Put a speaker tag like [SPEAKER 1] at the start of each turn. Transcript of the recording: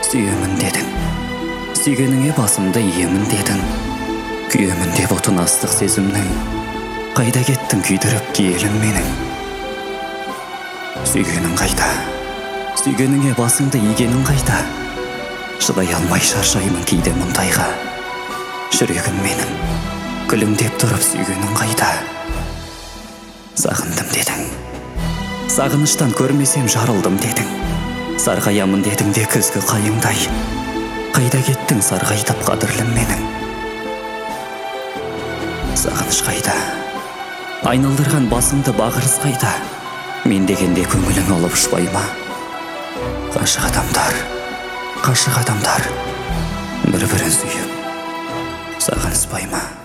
[SPEAKER 1] Сүйемін дедің, сүйгеніңе басымды иемін дедің. Күйемін деп отын астық сезімнің, қайда кеттің күйдіріп киелім менің. Сүйгенің қайда, сүйгеніңе басыңды игенің қайда. Шыдай алмай шаршаймын кейде мұндайға. Жүрегім менің, күлімдеп тұрып сүйгенің қайда. Сағындым дедің, сағыныштан көрмесем жарылдым дедің. Сарғаямын дедің де күзгі қайыңдай. Қайда кеттің сарғайтып қадірлім менің. Сағыныш қайда, айналдырған басыңды бағырыз қайда. Мен дегенде көңілің олып ұшпай ма? Қашық адамдар бір-бірін сүйіп сағыныспай ма?